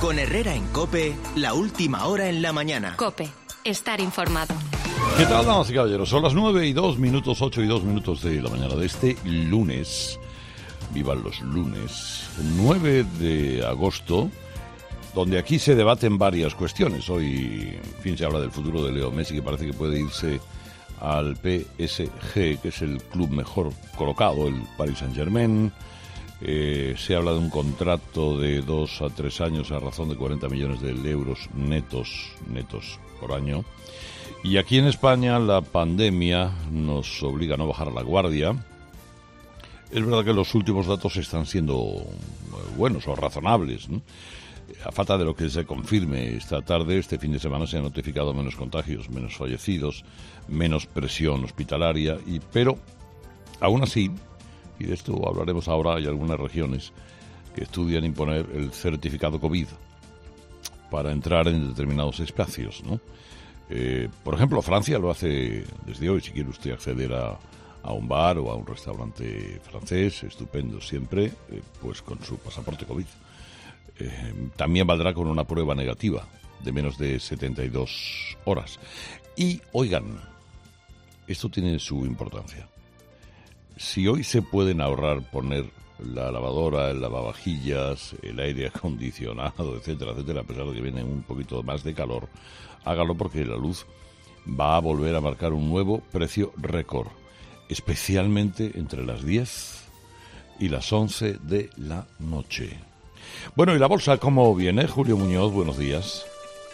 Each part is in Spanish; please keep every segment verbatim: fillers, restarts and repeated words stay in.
Con Herrera en COPE, la última hora en la mañana. COPE, estar informado. ¿Qué tal, damas y caballeros? Son las nueve y dos minutos, ocho y dos minutos de la mañana de este lunes. Vivan los lunes, nueve de agosto, donde aquí se debaten varias cuestiones. Hoy, en fin, se habla del futuro de Leo Messi, que parece que puede irse al P S G, que es el club mejor colocado, el Paris Saint-Germain. Eh, se habla de un contrato de dos a tres años a razón de cuarenta millones de euros netos, netos por año. Y aquí en España la pandemia nos obliga a no bajar la guardia. Es verdad que los últimos datos están siendo buenos o razonables, ¿no? A falta de lo que se confirme esta tarde, este fin de semana se han notificado menos contagios, menos fallecidos, menos presión hospitalaria, y pero aún así, y de esto hablaremos ahora, hay algunas regiones que estudian imponer el certificado COVID para entrar en determinados espacios, ¿no? Eh, por ejemplo, Francia lo hace desde hoy. Si quiere usted acceder a, a un bar o a un restaurante francés, estupendo siempre, eh, pues con su pasaporte COVID. Eh, también valdrá con una prueba negativa de menos de setenta y dos horas. Y, oigan, esto tiene su importancia. Si hoy se pueden ahorrar poner la lavadora, el lavavajillas, el aire acondicionado, etcétera, etcétera, a pesar de que viene un poquito más de calor, hágalo, porque la luz va a volver a marcar un nuevo precio récord, especialmente entre las diez y las once de la noche. Bueno, ¿y la bolsa cómo viene? Julio Muñoz, buenos días.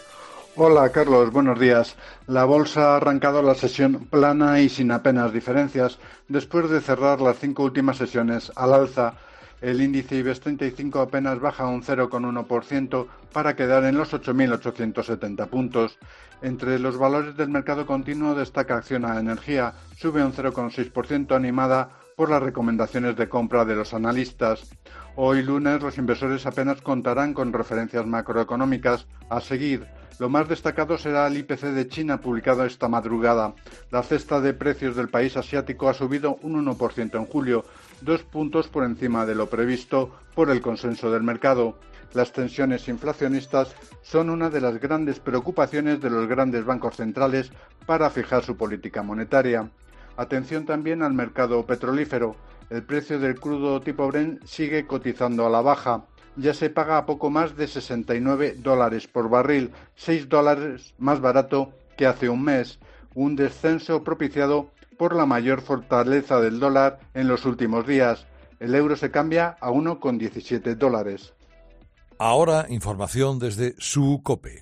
Hola, Carlos, buenos días. La bolsa ha arrancado la sesión plana y sin apenas diferencias, después de cerrar las cinco últimas sesiones al alza. El índice IBEX treinta y cinco apenas baja un cero coma uno por ciento para quedar en los ocho mil ochocientos setenta puntos. Entre los valores del mercado continuo destaca Acciona Energía, sube un cero coma seis por ciento animada por las recomendaciones de compra de los analistas. Hoy lunes los inversores apenas contarán con referencias macroeconómicas a seguir. Lo más destacado será el I P C de China publicado esta madrugada. La cesta de precios del país asiático ha subido un uno por ciento en julio, dos puntos por encima de lo previsto por el consenso del mercado. Las tensiones inflacionistas son una de las grandes preocupaciones de los grandes bancos centrales para fijar su política monetaria. Atención también al mercado petrolífero. El precio del crudo tipo Brent sigue cotizando a la baja. Ya se paga a poco más de sesenta y nueve dólares por barril, seis dólares más barato que hace un mes. Un descenso propiciado por la mayor fortaleza del dólar en los últimos días. El euro se cambia a uno coma diecisiete dólares. Ahora, información desde su COPE.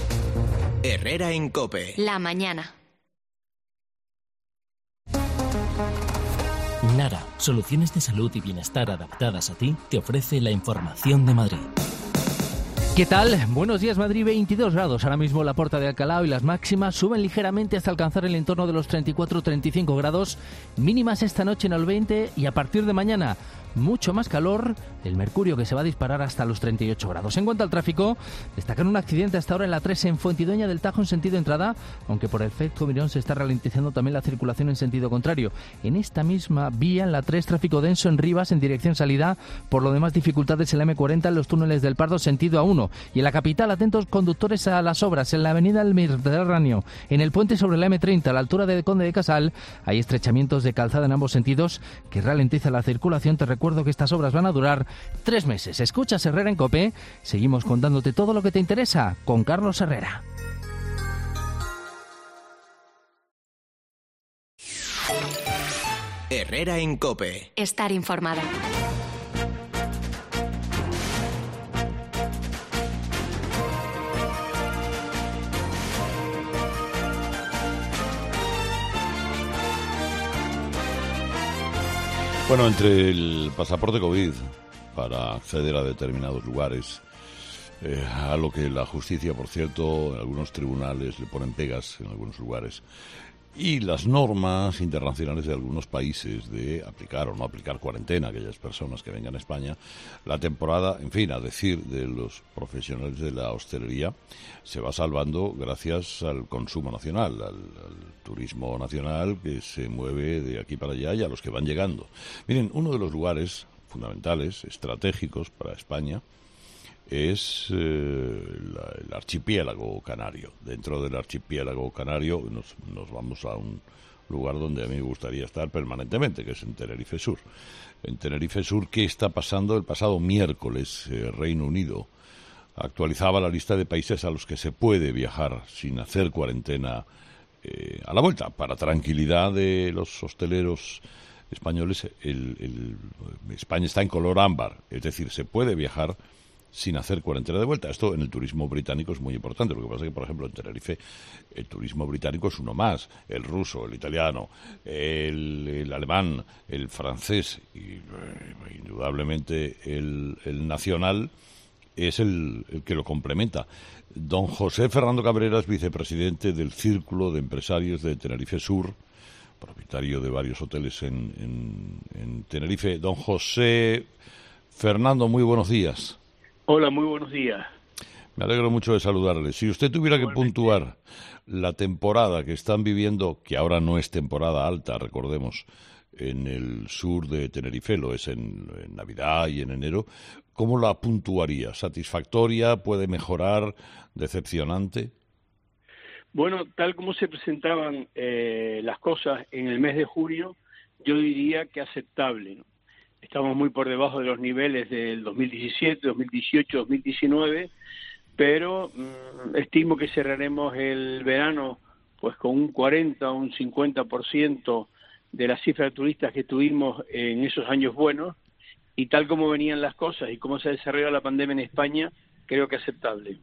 Herrera en COPE. La mañana. Nara, soluciones de salud y bienestar adaptadas a ti, te ofrece la información de Madrid. ¿Qué tal? Buenos días, Madrid, veintidós grados. Ahora mismo la Porta de Alcalá y las máximas suben ligeramente hasta alcanzar el entorno de los treinta y cuatro a treinta y cinco grados. Mínimas esta noche en el veinte y a partir de mañana mucho más calor, el mercurio que se va a disparar hasta los treinta y ocho grados. En cuanto al tráfico, destacan un accidente hasta ahora en la tres en Fuentidueña del Tajo en sentido entrada, aunque por el efecto Mirón se está ralentizando también la circulación en sentido contrario. En esta misma vía, en la tres, tráfico denso en Rivas en dirección salida, por lo demás dificultades en la eme cuarenta en los túneles del Pardo sentido A uno. Y en la capital, atentos conductores a las obras en la avenida del Mediterráneo, en el puente sobre la eme treinta a la altura de Conde de Casal, hay estrechamientos de calzada en ambos sentidos que ralentiza la circulación. Te recuerdo que estas obras van a durar tres meses. Escuchas Herrera en COPE. Seguimos contándote todo lo que te interesa con Carlos Herrera. Herrera en COPE. Estar informado. Bueno, entre el pasaporte COVID para acceder a determinados lugares, eh, a lo que la justicia, por cierto, en algunos tribunales le ponen pegas en algunos lugares, y las normas internacionales de algunos países de aplicar o no aplicar cuarentena a aquellas personas que vengan a España, la temporada, en fin, a decir de los profesionales de la hostelería, se va salvando gracias al consumo nacional, al, al turismo nacional que se mueve de aquí para allá y a los que van llegando. Miren, uno de los lugares fundamentales, estratégicos para España, es eh, la, el archipiélago canario. Dentro del archipiélago canario nos, nos vamos a un lugar donde a mí me gustaría estar permanentemente, que es en Tenerife Sur. En Tenerife Sur, ¿qué está pasando? El pasado miércoles, eh, Reino Unido actualizaba la lista de países a los que se puede viajar sin hacer cuarentena eh, a la vuelta. Para tranquilidad de los hosteleros españoles, el, el, España está en color ámbar, es decir, se puede viajar sin hacer cuarentena de vuelta. Esto en el turismo británico es muy importante. Lo que pasa es que, por ejemplo, en Tenerife el turismo británico es uno más. El ruso, el italiano, el, el alemán, el francés y, eh, indudablemente, el, el nacional es el, el que lo complementa. Don José Fernando Cabreras, vicepresidente del Círculo de Empresarios de Tenerife Sur, propietario de varios hoteles en, en, en Tenerife. Don José Fernando, muy buenos días. Hola, muy buenos días. Me alegro mucho de saludarle. Si usted tuviera que puntuar la temporada que están viviendo, que ahora no es temporada alta, recordemos, en el sur de Tenerife, lo es en, en Navidad y en enero, ¿cómo la puntuaría? ¿Satisfactoria? ¿Puede mejorar? ¿Decepcionante? Bueno, tal como se presentaban eh, las cosas en el mes de junio, yo diría que aceptable, ¿no? Estamos muy por debajo de los niveles del dos mil diecisiete, dos mil dieciocho, dos mil diecinueve, pero mmm, estimo que cerraremos el verano pues con un cuarenta o un cincuenta por ciento de la cifra de turistas que tuvimos en esos años buenos, y tal como venían las cosas y cómo se ha desarrollado la pandemia en España, creo que aceptable.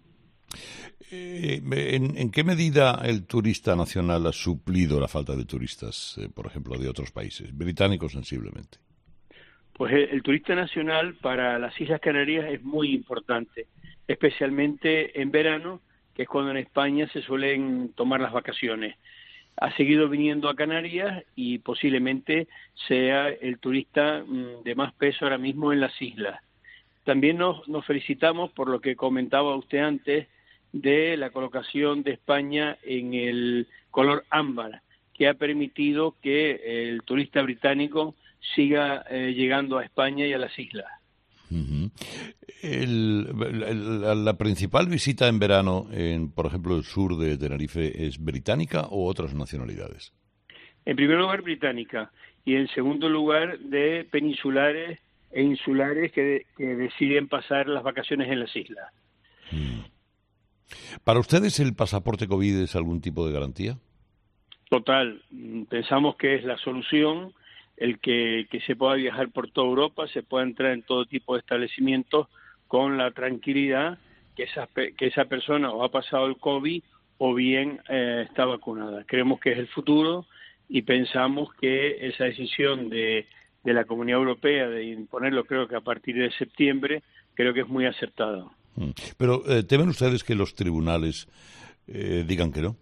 Eh, ¿en, ¿En qué medida el turista nacional ha suplido la falta de turistas, eh, por ejemplo, de otros países, británicos sensiblemente? Pues el, el turista nacional para las Islas Canarias es muy importante, especialmente en verano, que es cuando en España se suelen tomar las vacaciones. Ha seguido viniendo a Canarias y posiblemente sea el turista mmm, de más peso ahora mismo en las islas. También nos, nos felicitamos por lo que comentaba usted antes de la colocación de España en el color ámbar, que ha permitido que el turista británico siga eh, llegando a España y a las islas. Uh-huh. el, el, la, la principal visita en verano, en, por ejemplo, el sur de Tenerife, ¿es británica o otras nacionalidades? En primer lugar, británica, y en segundo lugar, de peninsulares e insulares que, que deciden pasar las vacaciones en las islas. Hmm. ¿Para ustedes el pasaporte COVID es algún tipo de garantía? Total. Pensamos que es la solución, el que, que se pueda viajar por toda Europa, se pueda entrar en todo tipo de establecimientos con la tranquilidad que esa, que esa persona o ha pasado el COVID o bien eh, está vacunada. Creemos que es el futuro y pensamos que esa decisión de, de la Comunidad Europea de imponerlo, creo que a partir de septiembre, creo que es muy acertada. Pero, eh, ¿temen ustedes que los tribunales eh, digan que no?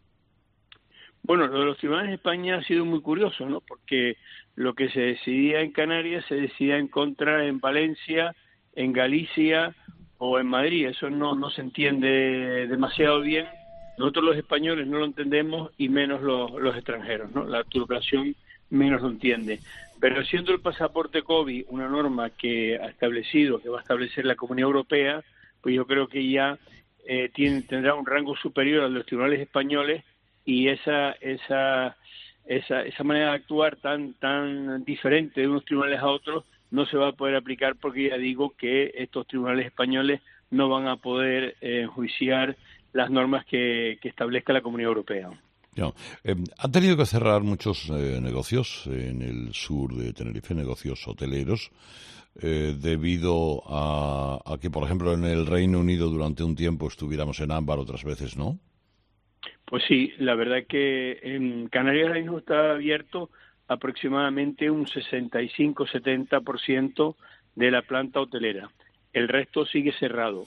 Bueno, lo de los tribunales de España ha sido muy curioso, ¿no? Porque lo que se decidía en Canarias se decidía en contra en Valencia, en Galicia o en Madrid. Eso no, no se entiende demasiado bien. Nosotros los españoles no lo entendemos y menos los, los extranjeros, ¿no? La población menos lo entiende. Pero siendo el pasaporte COVID una norma que ha establecido, que va a establecer la Comunidad Europea, pues yo creo que ya eh, tiene, tendrá un rango superior a los tribunales españoles, y esa esa esa esa manera de actuar tan tan diferente de unos tribunales a otros no se va a poder aplicar, porque ya digo que estos tribunales españoles no van a poder eh, enjuiciar las normas que, que establezca la Comunidad Europea. No. Eh, han tenido que cerrar muchos eh, negocios en el sur de Tenerife, negocios hoteleros, eh, debido a, a que, por ejemplo, en el Reino Unido durante un tiempo estuviéramos en ámbar, otras veces no. Pues sí, la verdad es que en Canarias ahora mismo está abierto aproximadamente un sesenta y cinco a setenta por ciento de la planta hotelera. El resto sigue cerrado.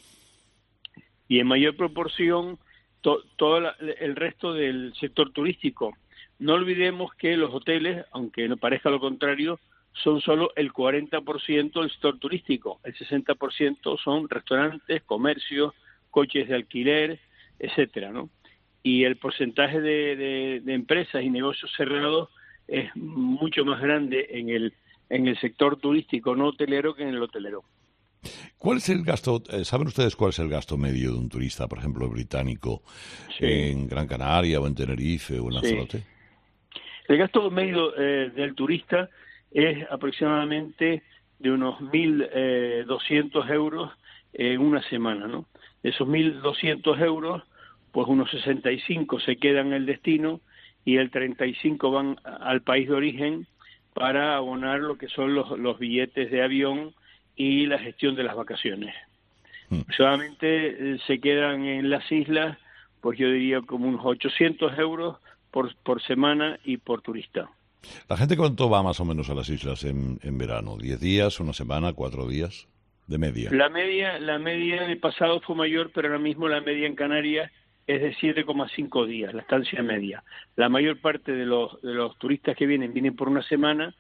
Y en mayor proporción to, todo la, el resto del sector turístico. No olvidemos que los hoteles, aunque no parezca lo contrario, son solo el cuarenta por ciento del sector turístico. El sesenta por ciento son restaurantes, comercios, coches de alquiler, etcétera, ¿no? Y el porcentaje de, de, de empresas y negocios cerrados es mucho más grande en el en el sector turístico no hotelero que en el hotelero. ¿Cuál es el gasto, eh, saben ustedes cuál es el gasto medio de un turista, por ejemplo, británico, Sí. en Gran Canaria o en Tenerife o en Sí. Lanzarote? El gasto medio eh, del turista es aproximadamente de unos mil doscientos euros en una semana, ¿no? De esos mil doscientos euros, pues unos sesenta y cinco se quedan en el destino y el treinta y cinco van al país de origen para abonar lo que son los, los billetes de avión y la gestión de las vacaciones. Mm. Solamente eh, se quedan en las islas, pues yo diría como unos ochocientos euros por, por semana y por turista. ¿La gente cuánto va más o menos a las islas en, en verano? ¿Diez días, una semana, cuatro días de media? La media, la media en el pasado fue mayor, pero ahora mismo la media en Canarias es de siete coma cinco días, la estancia media. La mayor parte de los, de los turistas que vienen, vienen por una semana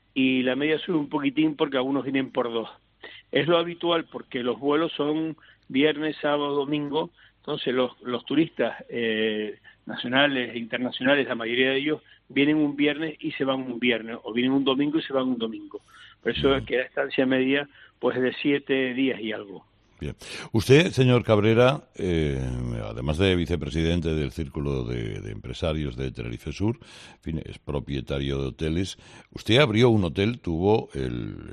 y la media sube un poquitín porque algunos vienen por dos. Es lo habitual porque los vuelos son viernes, sábado, domingo, entonces los, los turistas eh, nacionales e internacionales, la mayoría de ellos, vienen un viernes y se van un viernes, o vienen un domingo y se van un domingo. Por eso es que la estancia media pues es de siete días y algo. Bien. Usted, señor Cabrera, eh, además de vicepresidente del Círculo de, de Empresarios de Tenerife Sur, en fin, es propietario de hoteles. Usted abrió un hotel, tuvo el,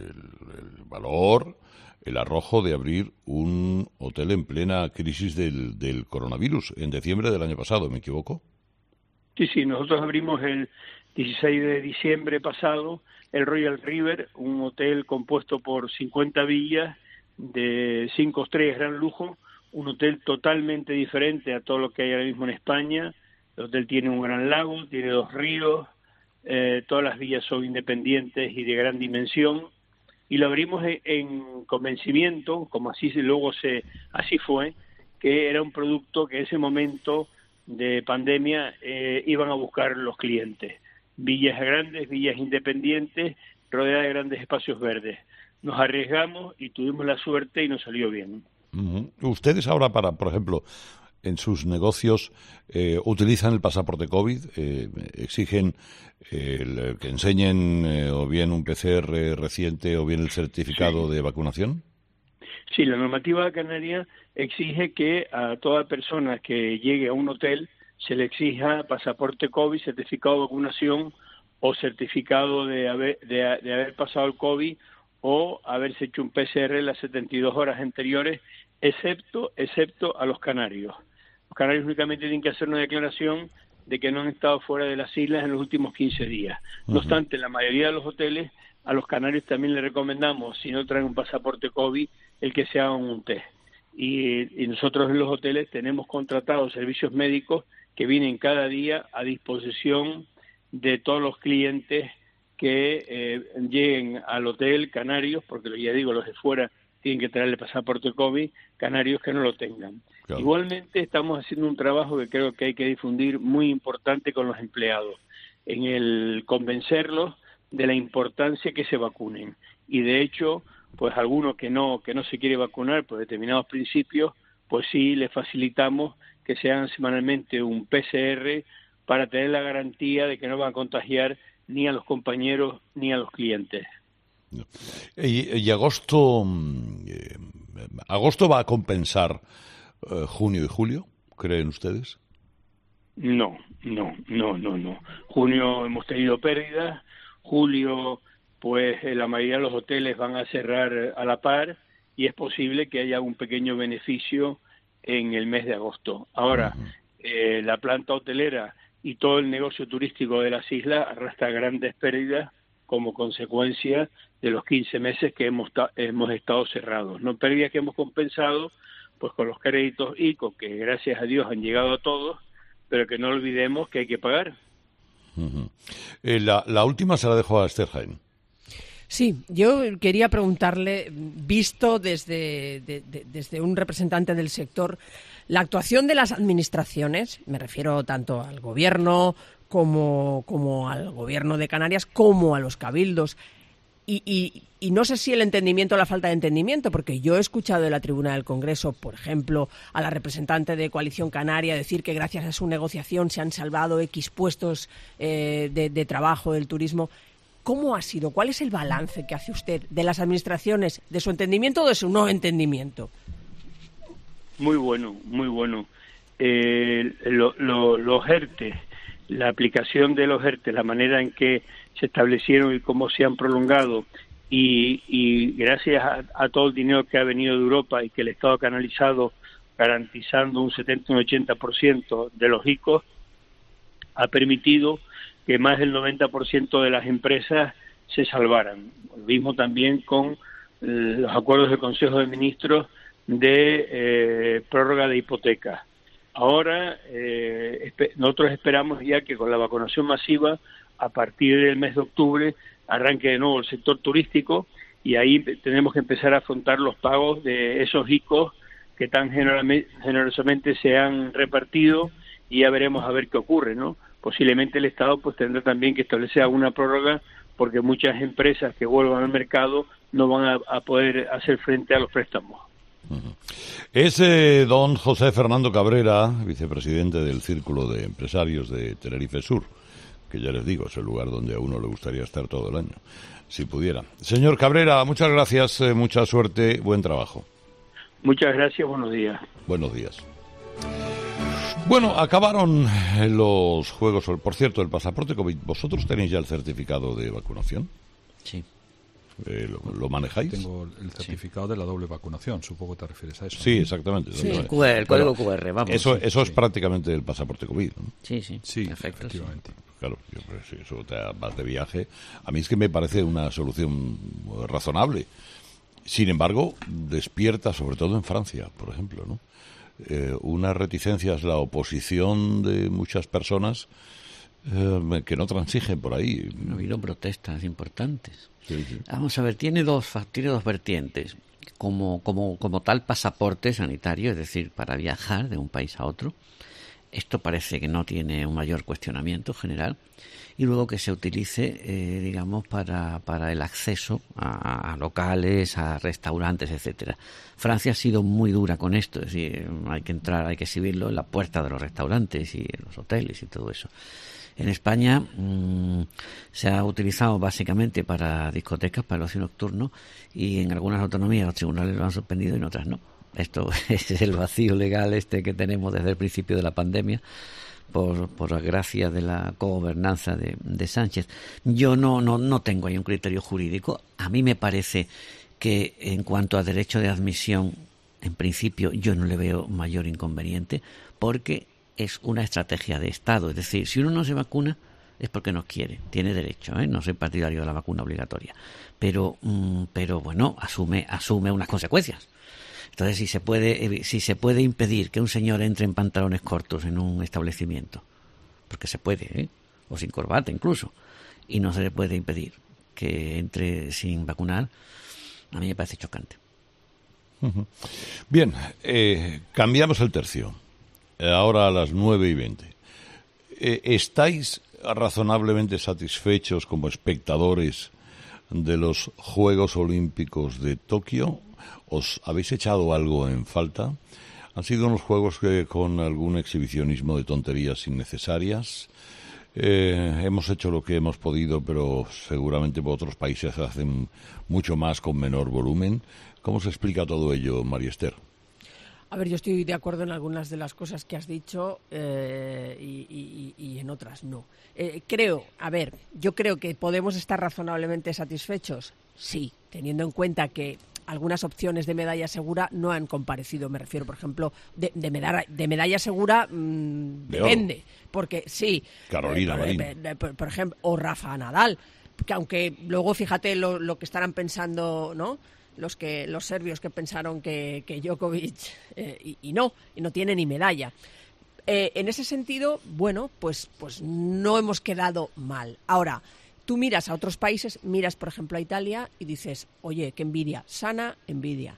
el, el valor, el arrojo de abrir un hotel en plena crisis del, del coronavirus, en diciembre del año pasado, ¿me equivoco? Sí, sí, nosotros abrimos el dieciséis de diciembre pasado el Royal River, un hotel compuesto por cincuenta villas de cinco estrellas, gran lujo, un hotel totalmente diferente a todo lo que hay ahora mismo en España. El hotel tiene un gran lago, tiene dos ríos, eh, todas las villas son independientes y de gran dimensión, y lo abrimos en, en convencimiento, como así luego se así fue, que era un producto que en ese momento de pandemia eh, iban a buscar los clientes. Villas grandes, villas independientes, rodeadas de grandes espacios verdes. Nos arriesgamos y tuvimos la suerte y nos salió bien. Uh-huh. Ustedes ahora, para, por ejemplo, en sus negocios, eh, utilizan el pasaporte COVID, eh, exigen eh, el, que enseñen eh, o bien un P C R reciente o bien el certificado Sí. de vacunación. Sí, la normativa canaria exige que a toda persona que llegue a un hotel se le exija pasaporte COVID, certificado de vacunación o certificado de haber, de, de haber pasado el COVID o haberse hecho un P C R las setenta y dos horas anteriores, excepto excepto a los canarios. Los canarios únicamente tienen que hacer una declaración de que no han estado fuera de las islas en los últimos quince días. No Uh-huh. obstante, en la mayoría de los hoteles, a los canarios también les recomendamos, si no traen un pasaporte COVID, el que se hagan un test. Y, y nosotros en los hoteles tenemos contratados servicios médicos que vienen cada día a disposición de todos los clientes que eh, lleguen al hotel, canarios, porque ya digo, los de fuera tienen que traerle pasaporte COVID, canarios que no lo tengan. Claro. Igualmente estamos haciendo un trabajo que creo que hay que difundir muy importante con los empleados, en el convencerlos de la importancia que se vacunen. Y de hecho, pues algunos que no que no se quiere vacunar por determinados principios, pues sí les facilitamos que se hagan semanalmente un P C R para tener la garantía de que no van a contagiar ni a los compañeros ni a los clientes. Y, y agosto, eh, agosto va a compensar eh, junio y julio, ¿creen ustedes? No, no, no, no, no. Junio hemos tenido pérdidas, julio pues eh, la mayoría de los hoteles van a cerrar a la par y es posible que haya un pequeño beneficio en el mes de agosto. Ahora, uh-huh. eh, la planta hotelera y todo el negocio turístico de las islas arrastra grandes pérdidas como consecuencia de los quince meses que hemos, ta- hemos estado cerrados. No pérdidas que hemos compensado pues con los créditos I C O, que gracias a Dios han llegado a todos, pero que no olvidemos que hay que pagar. Uh-huh. Eh, la, la última se la dejo a Esther Jaén. Sí, yo quería preguntarle, visto desde, de, de, desde un representante del sector, la actuación de las administraciones, me refiero tanto al gobierno como, como al gobierno de Canarias, como a los cabildos, y, y, y no sé si el entendimiento o la falta de entendimiento, porque yo he escuchado en la tribuna del Congreso, por ejemplo, a la representante de Coalición Canaria decir que gracias a su negociación se han salvado X puestos eh, de, de trabajo del turismo. ¿Cómo ha sido? ¿Cuál es el balance que hace usted de las administraciones, de su entendimiento o de su no entendimiento? Muy bueno, muy bueno. Eh, lo, lo, los ERTE, la aplicación de los ERTE, la manera en que se establecieron y cómo se han prolongado, y, y gracias a, a todo el dinero que ha venido de Europa y que el Estado ha canalizado garantizando un setenta, un ochenta por ciento de los I C O, ha permitido que más del noventa por ciento de las empresas se salvaran. Lo mismo también con eh, los acuerdos del Consejo de Ministros de eh, prórroga de hipotecas. Ahora eh, espe- nosotros esperamos ya que con la vacunación masiva, a partir del mes de octubre, arranque de nuevo el sector turístico y ahí tenemos que empezar a afrontar los pagos de esos I C Os que tan generosamente se han repartido, y ya veremos a ver qué ocurre, ¿no? Posiblemente el Estado pues tendrá también que establecer alguna prórroga, porque muchas empresas que vuelvan al mercado no van a, a poder hacer frente a los préstamos. Uh-huh. Es eh, don José Fernando Cabrera, vicepresidente del Círculo de Empresarios de Tenerife Sur, que ya les digo, es el lugar donde a uno le gustaría estar todo el año, si pudiera. Señor Cabrera, muchas gracias, eh, mucha suerte, buen trabajo. Muchas gracias, buenos días. Buenos días. Bueno, acabaron los juegos, por cierto, el pasaporte COVID. ¿Vosotros tenéis ya el certificado de vacunación? Sí. Eh, ¿lo, ¿Lo manejáis? Tengo el certificado sí. de la doble vacunación, supongo que te refieres a eso. Sí, exactamente. Sí, el, Q R, el código Q R, vamos. Eso, eso sí. es prácticamente el pasaporte COVID, ¿no? Sí, sí, sí perfecto, efectivamente. Sí. Claro, yo, si eso te vas de viaje. A mí es que me parece una solución razonable. Sin embargo, despierta, sobre todo en Francia, por ejemplo, ¿no? Eh, unas reticencias, la oposición de muchas personas eh, que no transigen por ahí. Ha habido protestas importantes. Sí, sí. Vamos a ver, tiene dos, tiene dos vertientes. Como, como, como tal pasaporte sanitario, es decir, para viajar de un país a otro. Esto parece que no tiene un mayor cuestionamiento general. Y luego que se utilice, eh, digamos, para, para el acceso a, a locales, a restaurantes, etcétera. Francia ha sido muy dura con esto, es decir, hay que entrar, hay que exhibirlo en la puerta de los restaurantes y en los hoteles y todo eso. En España mmm, se ha utilizado básicamente para discotecas, para el ocio nocturno, y en algunas autonomías los tribunales lo han suspendido y en otras no. Esto es el vacío legal este que tenemos desde el principio de la pandemia. Por, por la gracia de la gobernanza de, de Sánchez. Yo no, no, no tengo ahí un criterio jurídico. A mí me parece que en cuanto a derecho de admisión, en principio yo no le veo mayor inconveniente, porque es una estrategia de Estado. Es decir, si uno no se vacuna es porque no quiere, tiene derecho, ¿eh? No soy partidario de la vacuna obligatoria. Pero, mm, pero bueno, asume, asume unas consecuencias. Entonces, si se puede si se puede impedir que un señor entre en pantalones cortos en un establecimiento, porque se puede, ¿eh? O sin corbata incluso, y no se le puede impedir que entre sin vacunar, a mí me parece chocante. Uh-huh. Bien, eh, cambiamos el tercio. Ahora a las nueve y veinte. Eh, ¿Estáis razonablemente satisfechos como espectadores de los Juegos Olímpicos de Tokio? ¿Os habéis echado algo en falta? Han sido unos juegos que, con algún exhibicionismo de tonterías innecesarias. Eh, hemos hecho lo que hemos podido, pero seguramente otros países hacen mucho más con menor volumen. ¿Cómo se explica todo ello, María Esther? A ver, yo estoy de acuerdo en algunas de las cosas que has dicho eh, y, y, y en otras no. Eh, creo, a ver, yo creo que podemos estar razonablemente satisfechos, sí, teniendo en cuenta que algunas opciones de medalla segura no han comparecido. Me refiero, por ejemplo, de, de, medalla, de medalla segura mmm, de depende, oro. Porque sí. Carolina eh, Marín. Por, por, por ejemplo, o Rafa Nadal, que aunque luego fíjate lo, lo que estarán pensando, ¿no? Los que los serbios que pensaron que, que Djokovic eh, y, y no, y no tiene ni medalla. Eh, en ese sentido, bueno, pues, pues no hemos quedado mal. Ahora, tú miras a otros países, miras por ejemplo a Italia y dices, oye, qué envidia, sana envidia.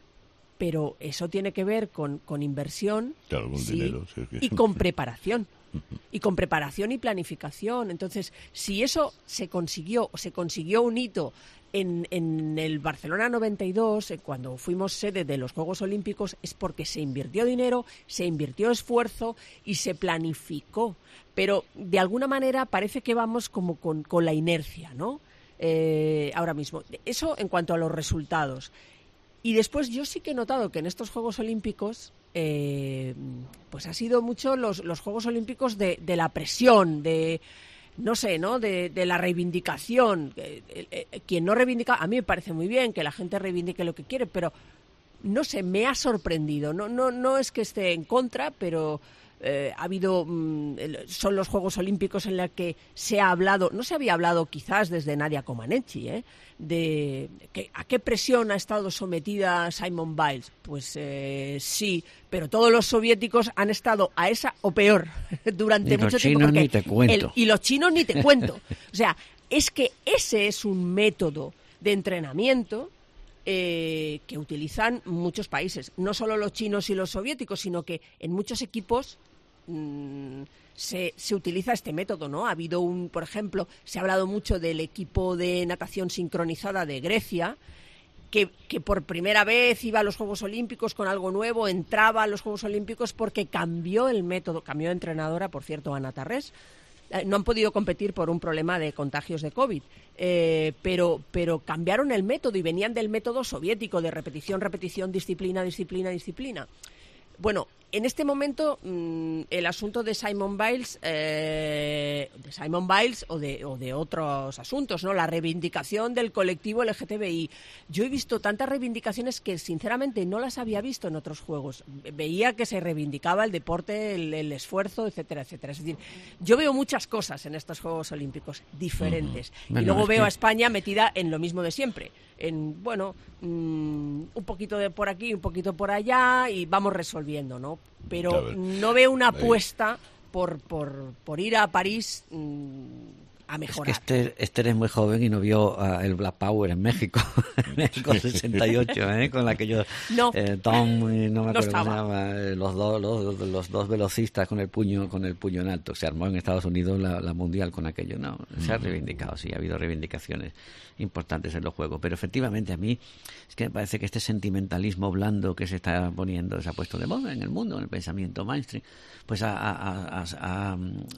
Pero eso tiene que ver con, con inversión claro, con sí, dinero, sí, sí. y con preparación. Y con preparación y planificación. Entonces, si eso se consiguió, se consiguió un hito en, en el Barcelona noventa y dos, cuando fuimos sede de los Juegos Olímpicos, es porque se invirtió dinero, se invirtió esfuerzo y se planificó. Pero, de alguna manera, parece que vamos como con, con la inercia, ¿no? eh, ahora mismo. Eso en cuanto a los resultados. Y después yo sí que he notado que en estos Juegos Olímpicos eh, pues ha sido mucho los, los Juegos Olímpicos de, de la presión, de no sé, ¿no? De, de la reivindicación. Eh, eh, eh, quien no reivindica, a mí me parece muy bien que la gente reivindique lo que quiere, pero no sé, me ha sorprendido. No, no, no es que esté en contra, pero eh, ha habido, mmm, son los Juegos Olímpicos en los que se ha hablado, no se había hablado quizás desde Nadia Comaneci, ¿eh? de que, a qué presión ha estado sometida Simone Biles. Pues eh, sí, pero todos los soviéticos han estado a esa o peor durante y mucho los tiempo. Chinos ni te cuento. El, y los chinos ni te cuento. O sea, es que ese es un método de entrenamiento eh, que utilizan muchos países. No solo los chinos y los soviéticos, sino que en muchos equipos mmm, Se, se utiliza este método, ¿no? Ha habido un, por ejemplo, se ha hablado mucho del equipo de natación sincronizada de Grecia, que, que por primera vez iba a los Juegos Olímpicos con algo nuevo, entraba a los Juegos Olímpicos porque cambió el método, cambió de entrenadora, por cierto, Ana Tarrés. Eh, no han podido competir por un problema de contagios de COVID, eh, pero, pero cambiaron el método y venían del método soviético de repetición, repetición, disciplina, disciplina, disciplina. Bueno, en este momento mmm, el asunto de Simone Biles, eh, de Simone Biles o de, o de otros asuntos, ¿no? La reivindicación del colectivo L G T B I. Yo he visto tantas reivindicaciones que sinceramente no las había visto en otros juegos. Veía que se reivindicaba el deporte, el, el esfuerzo, etcétera, etcétera. Es decir, yo veo muchas cosas en estos Juegos Olímpicos diferentes. Uh-huh. Bueno, y luego veo que... a España metida en lo mismo de siempre. En, bueno, mmm, un poquito de por aquí, un poquito por allá y vamos resolviendo, ¿no? Pero no veo una apuesta por, por, por ir a París mmm, a mejorar. Es que Esther, Esther es muy joven y no vio uh, el Black Power en México, en México sesenta y ocho, ¿eh? Con la que yo, no, eh, Tom, y no me acuerdo no cómo se llama, eh, los, dos, los, los dos velocistas con el puño con el puño en alto. Se armó en Estados Unidos la, la mundial con aquello, no, se ha reivindicado, sí, ha habido reivindicaciones importantes en los juegos, pero efectivamente a mí es que me parece que este sentimentalismo blando que se está poniendo, se ha puesto de moda en el mundo, en el pensamiento mainstream, pues ha, ha, ha, ha,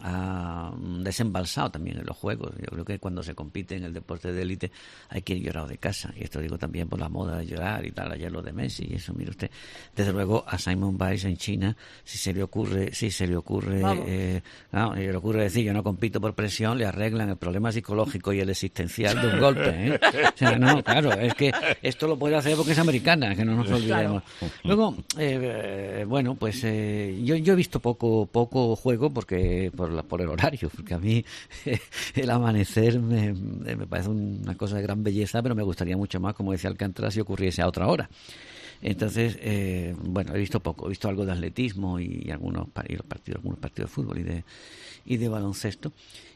ha desembalsado también en los juegos. Yo creo que cuando se compite en el deporte de élite hay que ir llorado de casa, y esto digo también por la moda de llorar y tal, ayer lo de Messi y eso, mire usted, desde luego a Simone Biles en China, si se le ocurre, si se le ocurre, eh, no, se le ocurre decir yo no compito por presión, le arreglan el problema psicológico y el existencial de un golpe, ¿eh? O sea, no, claro, es que esto lo puede hacer porque es americana, que no nos olvidemos. Claro. Luego, eh, bueno, pues eh, yo, yo he visto poco poco juego porque por, la, por el horario, porque a mí eh, el amanecer me, me parece una cosa de gran belleza, pero me gustaría mucho más, como decía Alcántara, si ocurriese a otra hora. Entonces, eh, bueno, he visto poco, he visto algo de atletismo y, y algunos partidos, algunos partidos de fútbol y de y de baloncesto.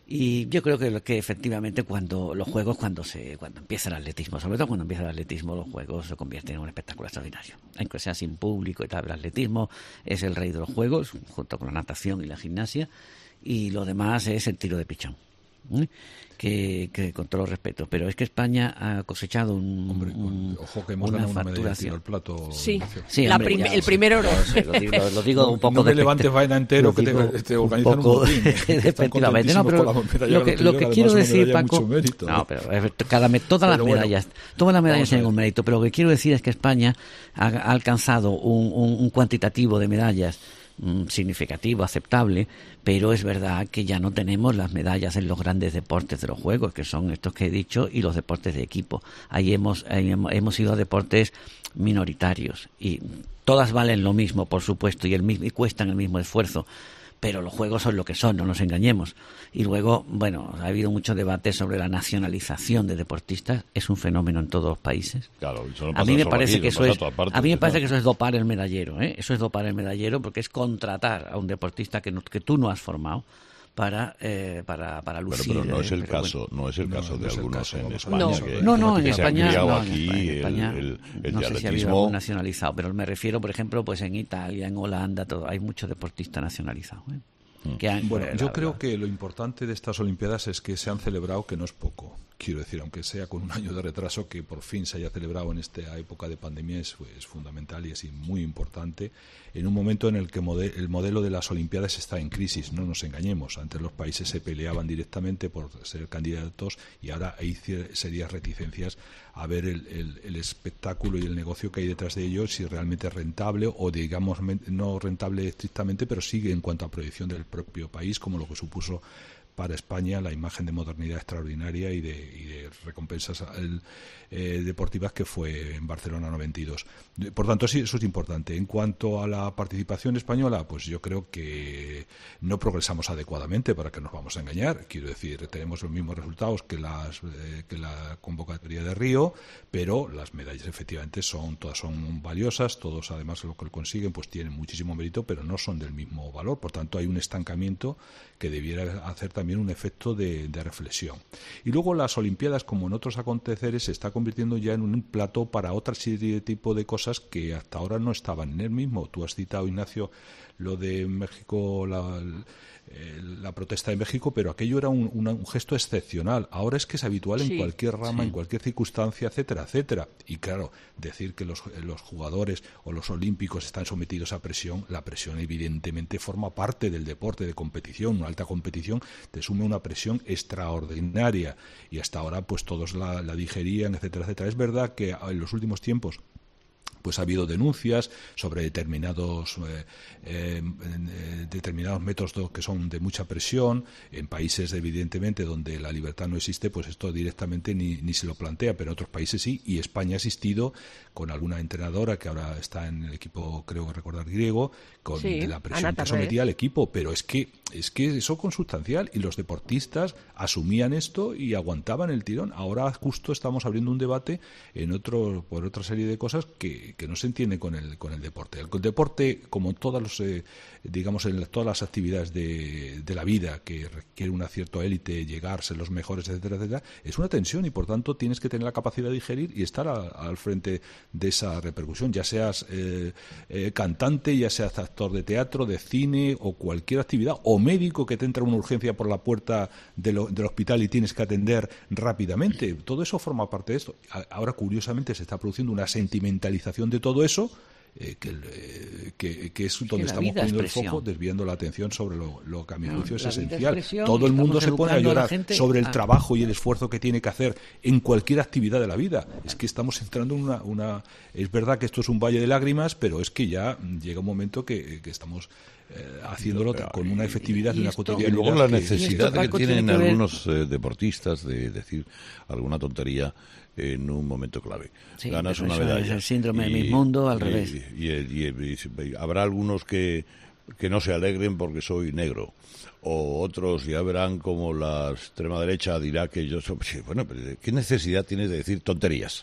Y yo creo que, que efectivamente cuando los juegos, cuando se cuando empieza el atletismo, sobre todo cuando empieza el atletismo, los juegos se convierten en un espectáculo extraordinario. Aunque sea sin público y tal, el atletismo es el rey de los juegos, junto con la natación y la gimnasia, y lo demás es el tiro de pichón. ¿eh? Que, que con todo respeto, pero es que España ha cosechado un, hombre, un ojo que hemos una ganado una medalla facturación. al plato. Sí, sí la hombre, prim- ya, el primer oro. Lo, lo, digo, lo, lo digo no, un poco no me de levantes vaina entero que te, te organizan un botín. Efectivamente, no, pero lo que, lo que quiero decir, Paco, mérito, no, pero cada todas las medallas, bueno, todas las medallas tienen un mérito, pero lo que quiero decir es que España ha, ha alcanzado un, un, un cuantitativo de medallas significativo, aceptable, pero es verdad que ya no tenemos las medallas en los grandes deportes de los juegos, que son estos que he dicho, y los deportes de equipo. Ahí hemos, ahí hemos ido a deportes minoritarios y todas valen lo mismo, por supuesto, y, el, y cuestan el mismo esfuerzo, pero los juegos son lo que son, no nos engañemos. Y luego, bueno, ha habido mucho debate sobre la nacionalización de deportistas, es un fenómeno en todos los países. Claro, eso no a mí me parece aquí, que eso es, partes, a mí me parece no. que eso es dopar el medallero, ¿eh? Eso es dopar el medallero porque es contratar a un deportista que, no, que tú no has formado para eh, para para lucir. Pero, pero no es el eh, caso, bueno. no es el caso no, de no algunos caso, en no, España. no, que, no, no, que en se España, han criado no, aquí en España, el, el, el no de sé si ha habido atletismo. algún nacionalizado, pero me refiero, por ejemplo, pues en Italia, en Holanda, todo, hay muchos deportistas nacionalizados. ¿eh? Mm. Que han, bueno, pues, yo la, creo la, que lo importante de estas Olimpiadas es que se han celebrado, que no es poco, quiero decir, aunque sea con un año de retraso, que por fin se haya celebrado en esta época de pandemia es, es fundamental y es muy importante en un momento en el que mode, el modelo de las Olimpiadas está en crisis. No nos engañemos, antes los países se peleaban directamente por ser candidatos y ahora hay serias reticencias a ver el, el, el espectáculo y el negocio que hay detrás de ello, si realmente es rentable o, digamos, no rentable estrictamente, pero sigue en cuanto a proyección del propio país, como lo que supuso para España la imagen de modernidad extraordinaria y de, y de recompensas el, eh, deportivas que fue en Barcelona noventa y dos. Por tanto, sí, eso es importante. En cuanto a la participación española, pues yo creo que no progresamos adecuadamente, para que nos vamos a engañar. Quiero decir, tenemos los mismos resultados que, las, eh, que la convocatoria de Río, pero las medallas efectivamente son todas son valiosas, todos además lo que consiguen pues tienen muchísimo mérito, pero no son del mismo valor. Por tanto, hay un estancamiento que debiera hacer también un efecto de, de reflexión. Y luego las Olimpiadas, como en otros aconteceres, se está convirtiendo ya en un plató para otra serie de tipo de cosas que hasta ahora no estaban en el mismo. Tú has citado, Ignacio, lo de México, la, eh, la protesta de México, pero aquello era un, una, un gesto excepcional. Ahora es que es habitual en sí, cualquier rama, sí. en cualquier circunstancia, etcétera, etcétera. Y claro, decir que los, los jugadores o los olímpicos están sometidos a presión, la presión evidentemente forma parte del deporte de competición. Una alta competición te sume una presión extraordinaria y hasta ahora pues todos la, la digerían, etcétera, etcétera. Es verdad que en los últimos tiempos pues ha habido denuncias sobre determinados eh, eh, eh, determinados métodos que son de mucha presión en países evidentemente donde la libertad no existe, pues esto directamente ni, ni se lo plantea, pero en otros países sí, y España ha asistido con alguna entrenadora que ahora está en el equipo, creo recordar, griego, con sí, de la presión que sometía al equipo, pero es que es que eso consustancial, y los deportistas asumían esto y aguantaban el tirón. Ahora justo estamos abriendo un debate en otro por otra serie de cosas que, que no se entiende con el con el deporte. El, el deporte, como todas los eh, digamos en todas las actividades de, de la vida que requiere una cierta élite, llegar, ser los mejores, etcétera, etcétera, es una tensión y por tanto tienes que tener la capacidad de digerir y estar a, al frente de esa repercusión, ya seas eh, eh, cantante, ya seas actor de teatro, de cine o cualquier actividad, o médico que te entra una urgencia por la puerta de lo, del hospital y tienes que atender rápidamente. Todo eso forma parte de esto. Ahora, curiosamente, se está produciendo una sentimentalización de todo eso, eh, que, eh, que, que es donde estamos poniendo el foco, desviando la atención sobre lo, lo que a mi juicio no, es esencial. Es todo el mundo se pone a llorar a sobre el a... trabajo y el esfuerzo que tiene que hacer en cualquier actividad de la vida. Es que estamos entrando en una, una... Es verdad que esto es un valle de lágrimas, pero es que ya llega un momento que, que estamos... Eh, haciéndolo pero, con una efectividad y, y una cotidianidad. Y luego la necesidad que, que tienen algunos eh, deportistas de decir alguna tontería en un momento clave. Sí, ganas una medalla. Es el síndrome y, de mi mundo al y, revés. Y, y, y, y, y habrá algunos que, que no se alegren porque soy negro. O otros ya verán como la extrema derecha dirá que yo soy... Bueno, pero ¿qué necesidad tienes de decir tonterías?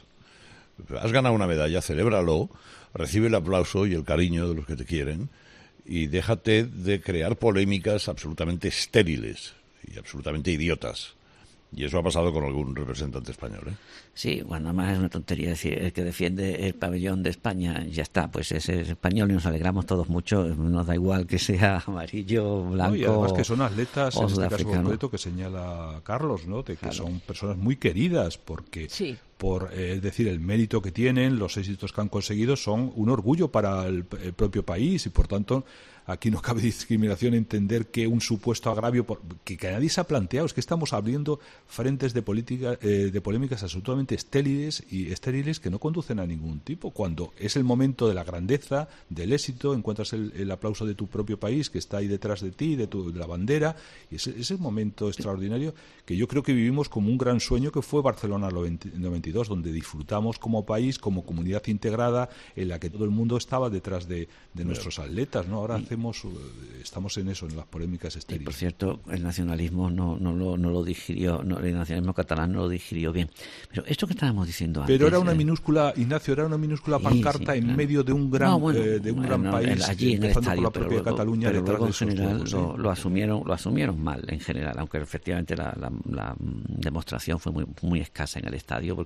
Has ganado una medalla, celébralo, recibe el aplauso y el cariño de los que te quieren, y déjate de crear polémicas absolutamente estériles y absolutamente idiotas. Y eso ha pasado con algún representante español, ¿eh? Sí, bueno, además es una tontería decir, el que defiende el pabellón de España, ya está, pues ese es español y nos alegramos todos mucho, nos da igual que sea amarillo, blanco. No, y además que son atletas, en este caso concreto, que señala Carlos, ¿no? De que claro. son personas muy queridas, porque sí. por eh, es decir, el mérito que tienen, los éxitos que han conseguido son un orgullo para el, el propio país y por tanto aquí no cabe discriminación, entender que un supuesto agravio por, que, que nadie se ha planteado, es que estamos abriendo frentes de política eh, de polémicas absolutamente estériles y estériles que no conducen a ningún tipo, cuando es el momento de la grandeza, del éxito, encuentras el, el aplauso de tu propio país que está ahí detrás de ti, de, tu, de la bandera, y ese es el momento extraordinario que yo creo que vivimos como un gran sueño que fue Barcelona noventa y dos, donde disfrutamos como país, como comunidad integrada, en la que todo el mundo estaba detrás de, de nuestros atletas, ¿no? Ahora hacemos, estamos en eso, en las polémicas estériles. Y por cierto, el nacionalismo no, no, lo, no lo digirió, no, el nacionalismo catalán no lo digirió bien. Pero esto que estábamos diciendo antes... Pero era una eh, minúscula, Ignacio, era una minúscula pancarta sí, sí, en claro. medio de un gran, no, bueno, eh, de un gran no, país, allí en el estadio, por la propia pero Cataluña, pero detrás luego de en general juegos, lo, sí. lo asumieron lo asumieron mal en general, aunque efectivamente la, la, la demostración fue muy, muy escasa en el estadio, porque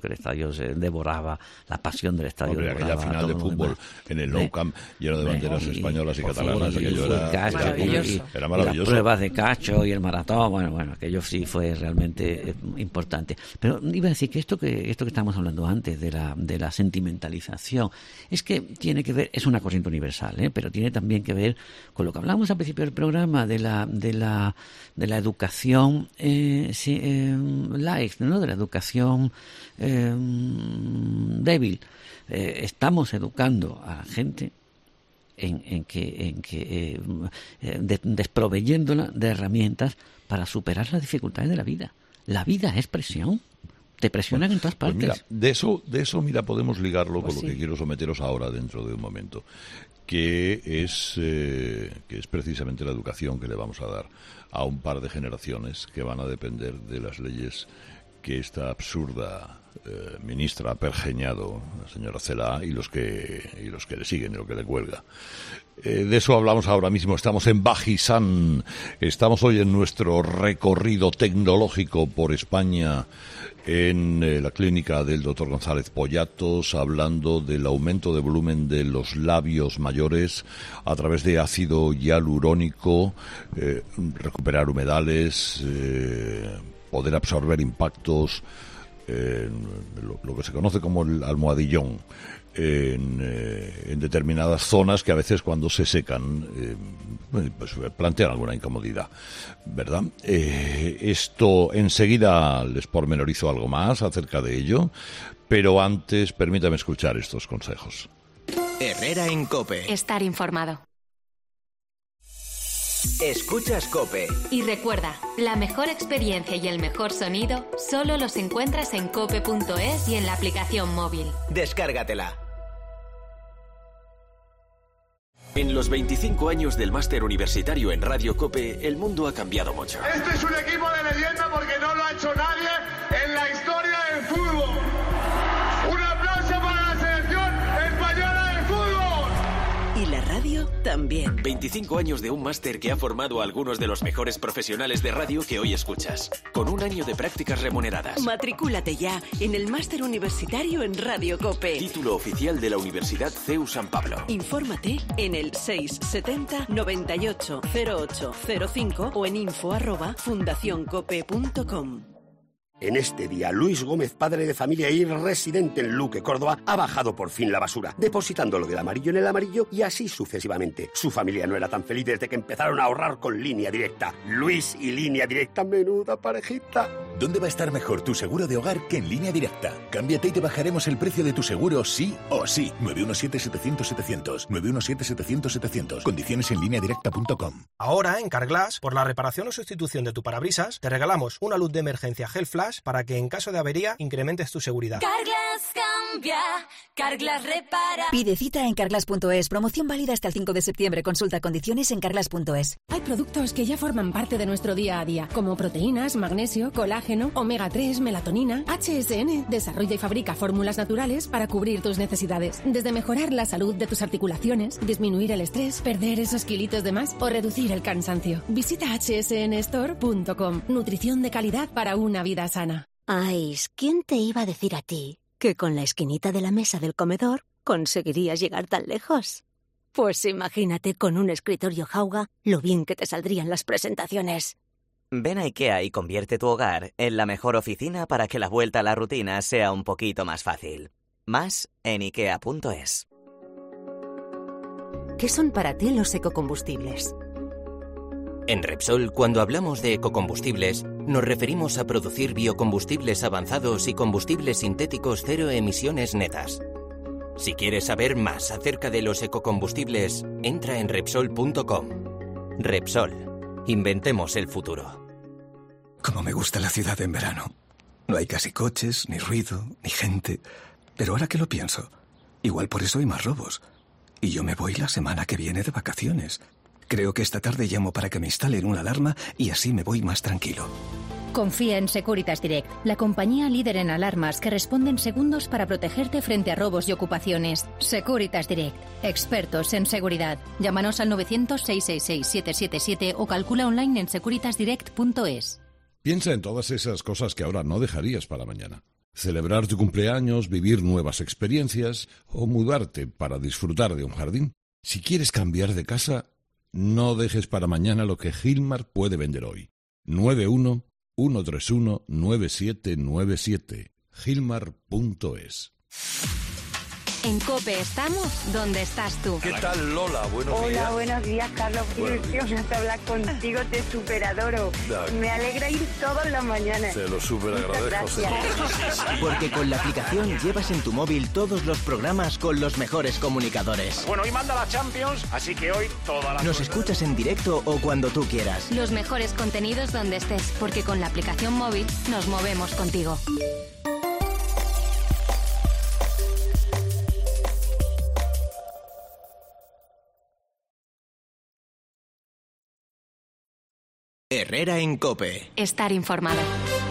el estadio se devoraba, la pasión del estadio. Hombre, aquella final de fútbol en el Nou Camp lleno de banderas y, españolas y por catalanas, favor, aquello y era cacho, maravilloso. Y, Era maravilloso. Y las pruebas de cacho y el maratón, bueno, bueno, aquello sí fue realmente eh, importante. Pero iba a decir que esto que esto que estábamos hablando antes de la de la sentimentalización es que tiene que ver, es una corriente universal, ¿eh? Pero tiene también que ver con lo que hablamos al principio del programa de la de la de la educación eh, sí, eh, light, ¿no? De la educación eh, débil. Eh, estamos educando a la gente en, en que, en que eh, de, desproveyéndola de herramientas para superar las dificultades de la vida. La vida es presión. Te presionan en todas partes. Pues mira, de eso, de eso, mira, podemos ligarlo pues con sí. lo que quiero someteros ahora dentro de un momento, que es, eh, que es precisamente la educación que le vamos a dar a un par de generaciones que van a depender de las leyes que esta absurda eh, ministra ha pergeñado, la señora Celaá, y los que y los que le siguen y lo que le cuelga. Eh, de eso hablamos ahora mismo. Estamos en Bajisán, estamos hoy en nuestro recorrido tecnológico por España en eh, la clínica del doctor González Pollatos, hablando del aumento de volumen de los labios mayores a través de ácido hialurónico, eh, recuperar humedales, eh, poder absorber impactos, eh, lo, lo que se conoce como el almohadillón, en, eh, en determinadas zonas que a veces cuando se secan eh, pues plantean alguna incomodidad, ¿verdad? Eh, esto enseguida les pormenorizo algo más acerca de ello, pero antes permítame escuchar estos consejos. Herrera en COPE. Estar informado. Escuchas COPE. Y recuerda, la mejor experiencia y el mejor sonido solo los encuentras en cope punto es y en la aplicación móvil. Descárgatela. En los veinticinco años del máster universitario en Radio COPE, el mundo ha cambiado mucho. Este es un equipo de leyenda porque no lo ha hecho nadie en la historia del fútbol. Un aplauso para la selección española de fútbol. Y la radio también. veinticinco años de un máster que ha formado a algunos de los mejores profesionales de radio que hoy escuchas, con un año de prácticas remuneradas. Matricúlate ya en el máster universitario en Radio COPE. Título oficial de la Universidad C E U San Pablo. Infórmate en el seis setenta noventa y ocho cero ocho cero cinco o en info arroba fundación cope punto com. En este día, Luis Gómez, padre de familia y residente en Luque, Córdoba, ha bajado por fin la basura, depositándolo del amarillo en el amarillo y así sucesivamente. Su familia no era tan feliz desde que empezaron a ahorrar con Línea Directa. Luis y Línea Directa, menuda parejita. ¿Dónde va a estar mejor tu seguro de hogar que en Línea Directa? Cámbiate y te bajaremos el precio de tu seguro sí o sí. nueve uno siete setecientos setecientos. nueve uno siete setecientos setecientos. Condiciones en línea directa punto com. Ahora, en Carglass, por la reparación o sustitución de tu parabrisas, te regalamos una luz de emergencia Gel Flash para que en caso de avería incrementes tu seguridad. Carglass cambia, Carglass repara. Pide cita en carglass punto es. Promoción válida hasta el cinco de septiembre. Consulta condiciones en carglass punto es. Hay productos que ya forman parte de nuestro día a día, como proteínas, magnesio, colágeno, omega tres, melatonina. H S N desarrolla y fabrica fórmulas naturales para cubrir tus necesidades. Desde mejorar la salud de tus articulaciones, disminuir el estrés, perder esos kilitos de más o reducir el cansancio. Visita hache ese ene store punto com. Nutrición de calidad para una vida sana. Ay, ¿quién te iba a decir a ti que con la esquinita de la mesa del comedor conseguirías llegar tan lejos? Pues imagínate con un escritorio Jauga lo bien que te saldrían las presentaciones. Ven a IKEA y convierte tu hogar en la mejor oficina para que la vuelta a la rutina sea un poquito más fácil. Más en ikea punto es. ¿Qué son para ti los ecocombustibles? En Repsol, cuando hablamos de ecocombustibles, nos referimos a producir biocombustibles avanzados y combustibles sintéticos cero emisiones netas. Si quieres saber más acerca de los ecocombustibles, entra en Repsol punto com. Repsol. Inventemos el futuro. Como me gusta la ciudad en verano. No hay casi coches, ni ruido, ni gente. Pero ahora que lo pienso, igual por eso hay más robos. Y yo me voy la semana que viene de vacaciones. Creo que esta tarde llamo para que me instalen una alarma y así me voy más tranquilo. Confía en Securitas Direct, la compañía líder en alarmas que responde en segundos para protegerte frente a robos y ocupaciones. Securitas Direct, expertos en seguridad. Llámanos al novecientos, seiscientos sesenta y seis, setecientos setenta y siete o calcula online en securitas direct punto es. Piensa en todas esas cosas que ahora no dejarías para mañana. celebrar tu cumpleaños, vivir nuevas experiencias o mudarte para disfrutar de un jardín. Si quieres cambiar de casa, no dejes para mañana lo que Gilmar puede vender hoy. nueve uno uno tres uno nueve siete nueve siete. Gilmar punto es. En COPE estamos donde estás tú. ¿Qué tal, Lola? Buenos Hola, días. Hola, buenos días, Carlos. Qué ilusión es hablar contigo, te superadoro. Me alegra ir todas las mañanas. Te lo super agradezco. Porque con la aplicación llevas en tu móvil todos los programas con los mejores comunicadores. Bueno, hoy manda la Champions, así que hoy toda la... Nos escuchas en directo o cuando tú quieras. Los mejores contenidos donde estés, porque con la aplicación móvil nos movemos contigo. Herrera en COPE. Estar informado.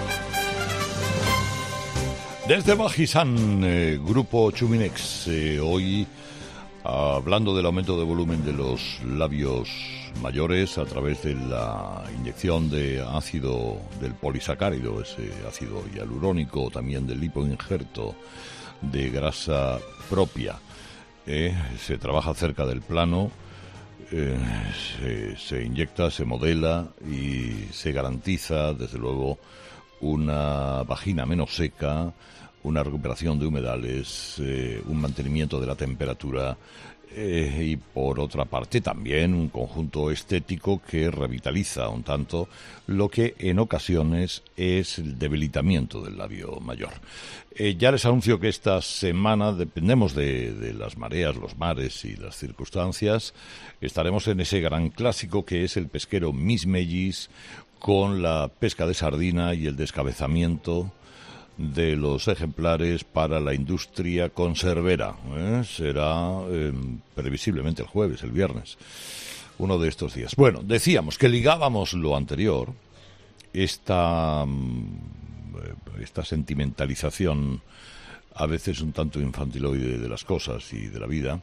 Desde Bajisán, eh, Grupo Chuminex, eh, hoy hablando del aumento de volumen de los labios mayores a través de la inyección de ácido del polisacárido, ese ácido hialurónico, también del lipoinjerto de grasa propia. Eh, se trabaja cerca del plano. Eh, se, se inyecta, se modela y se garantiza, desde luego, una vagina menos seca, una recuperación de humedales, eh, un mantenimiento de la temperatura eh, y, por otra parte, también un conjunto estético que revitaliza un tanto lo que en ocasiones es el debilitamiento del labio mayor. Eh, ya les anuncio que esta semana, dependemos de, de las mareas, los mares y las circunstancias, estaremos en ese gran clásico que es el pesquero Mismellis, con la pesca de sardina y el descabezamiento de los ejemplares para la industria conservera. ¿eh? Será eh, previsiblemente el jueves, el viernes, uno de estos días. Bueno, decíamos que ligábamos lo anterior, esta... esta sentimentalización a veces un tanto infantiloide de las cosas y de la vida,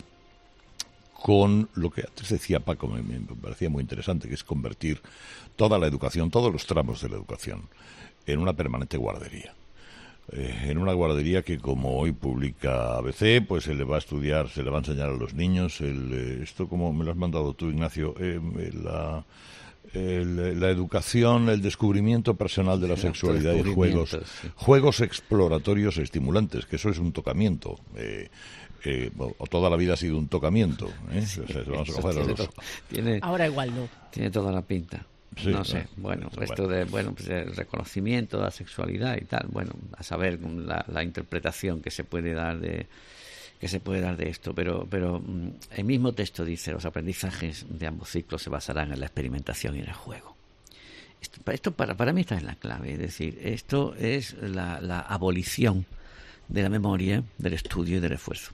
con lo que antes decía Paco, me, me parecía muy interesante, que es convertir toda la educación, todos los tramos de la educación, en una permanente guardería. Eh, en una guardería que, como hoy publica A B C, pues se le va a estudiar, se le va a enseñar a los niños, el, eh, esto como me lo has mandado tú, Ignacio, eh, la... El, la educación, el descubrimiento personal de la sexualidad y juegos, sí. juegos exploratorios estimulantes, que eso es un tocamiento. Eh, eh, o toda la vida ha sido un tocamiento. ¿eh? Sí, o sea, vamos a coger a los... tiene, Ahora igual no. Tiene toda la pinta. Sí, no sé, no, bueno, bueno. esto de, bueno, pues el reconocimiento de la sexualidad y tal, bueno, a saber la, la interpretación que se puede dar de que se puede dar de esto, pero pero el mismo texto dice: los aprendizajes de ambos ciclos se basarán en la experimentación y en el juego. Esto, esto para, para mí esta es la clave, es decir, esto es la, la abolición de la memoria, del estudio y del esfuerzo.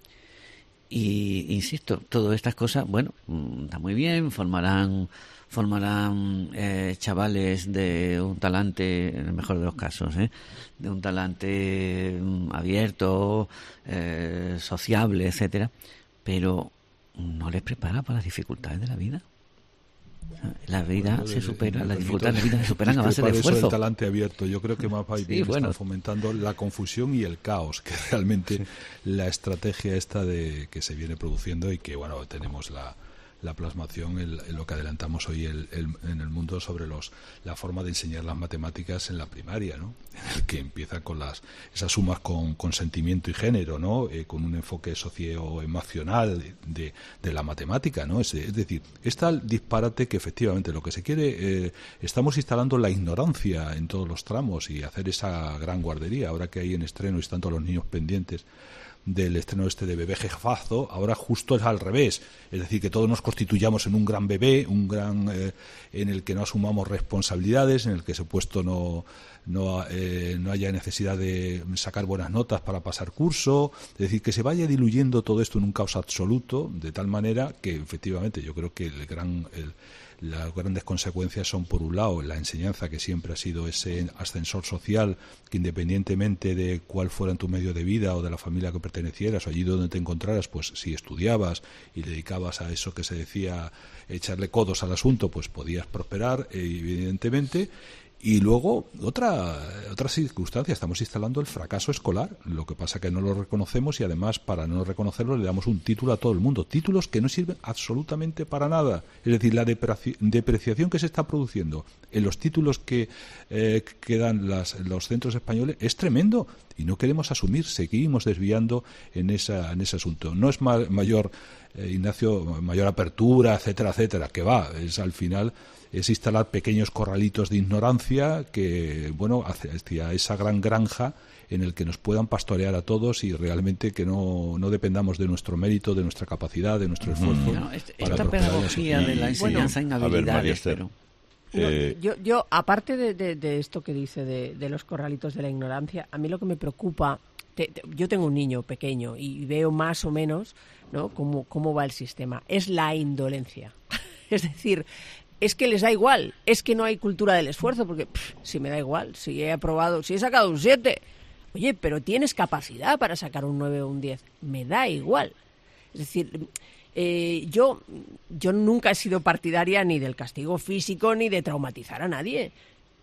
Y insisto, todas estas cosas, bueno, está muy bien, formarán formarán eh, chavales de un talante, en el mejor de los casos, ¿eh? de un talante mm, abierto, eh, sociable, etcétera, pero no les prepara para las dificultades de la vida. La vida bueno, se supera, las dificultades de la vida se superan a base de esfuerzo. Eso del talante abierto, yo creo que más bien sí, bueno. están fomentando la confusión y el caos, que realmente sí. la estrategia esta de que se viene produciendo y que, bueno, tenemos la la plasmación en, en lo que adelantamos hoy el, el, en el mundo sobre los la forma de enseñar las matemáticas en la primaria, ¿no? En el que empieza con las esas sumas con, con sentimiento y género, ¿no? Eh, con un enfoque socioemocional de, de, de la matemática, ¿no? Es, es decir, es tal disparate que efectivamente lo que se quiere, eh, estamos instalando la ignorancia en todos los tramos y hacer esa gran guardería, ahora que hay en estreno y están todos los niños pendientes del estreno este de Bebé Jefazo, ahora justo es al revés, es decir, que todos nos constituyamos en un gran bebé, un gran eh, en el que no asumamos responsabilidades, en el que supuesto no no, eh, no haya necesidad de sacar buenas notas para pasar curso, es decir, que se vaya diluyendo todo esto en un caos absoluto, de tal manera que efectivamente yo creo que el gran el, las grandes consecuencias son, por un lado, la enseñanza, que siempre ha sido ese ascensor social, que independientemente de cuál fuera tu medio de vida o de la familia que pertenecieras o allí donde te encontraras, pues si estudiabas y dedicabas a eso que se decía echarle codos al asunto, pues podías prosperar, evidentemente. Y luego, otra otra circunstancia, estamos instalando el fracaso escolar, lo que pasa que no lo reconocemos y además para no reconocerlo le damos un título a todo el mundo, títulos que no sirven absolutamente para nada. Es decir, la depreci- depreciación que se está produciendo en los títulos que, eh, que dan las, los centros españoles es tremendo y no queremos asumir, seguimos desviando en, esa, en ese asunto. No es ma- mayor, eh, Ignacio, mayor apertura, etcétera, etcétera, que va, es al final... es instalar pequeños corralitos de ignorancia que, bueno, hacia esa gran granja en el que nos puedan pastorear a todos y realmente que no, no dependamos de nuestro mérito, de nuestra capacidad, de nuestro esfuerzo. No, es, esta pedagogía de la enseñanza en habilidades, pero... Eh, yo, yo, aparte de, de, de esto que dice de, de los corralitos de la ignorancia, a mí lo que me preocupa, te, te, yo tengo un niño pequeño y veo más o menos, ¿no?, cómo, cómo va el sistema. Es la indolencia. Es decir, es que les da igual, es que no hay cultura del esfuerzo, porque pff, si me da igual, si he aprobado, si he sacado un siete, oye, pero tienes capacidad para sacar un nueve o un diez, me da igual. Es decir, eh, yo, yo nunca he sido partidaria ni del castigo físico ni de traumatizar a nadie,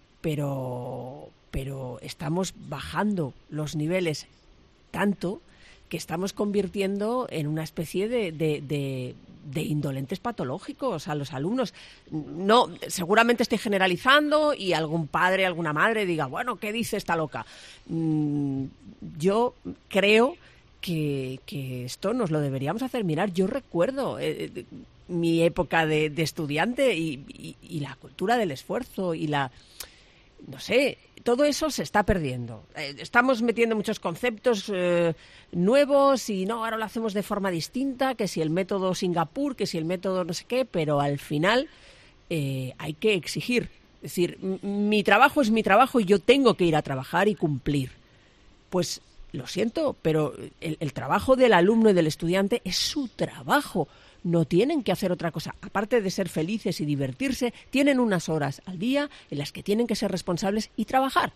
pero, pero estamos bajando los niveles tanto que estamos convirtiendo en una especie de, de, de, de indolentes patológicos a los alumnos. No, seguramente estoy generalizando y algún padre, alguna madre diga, bueno, ¿qué dice esta loca? Mm, yo creo que, que esto nos lo deberíamos hacer mirar. Yo recuerdo eh, mi época de, de estudiante y, y, y la cultura del esfuerzo y la... no sé, todo eso se está perdiendo. Eh, estamos metiendo muchos conceptos eh, nuevos y no, ahora lo hacemos de forma distinta, que si el método Singapur, que si el método no sé qué, pero al final eh, hay que exigir. Es decir, m- mi trabajo es mi trabajo y yo tengo que ir a trabajar y cumplir. Pues lo siento, pero el, el trabajo del alumno y del estudiante es su trabajo. No tienen que hacer otra cosa. Aparte de ser felices y divertirse, tienen unas horas al día en las que tienen que ser responsables y trabajar.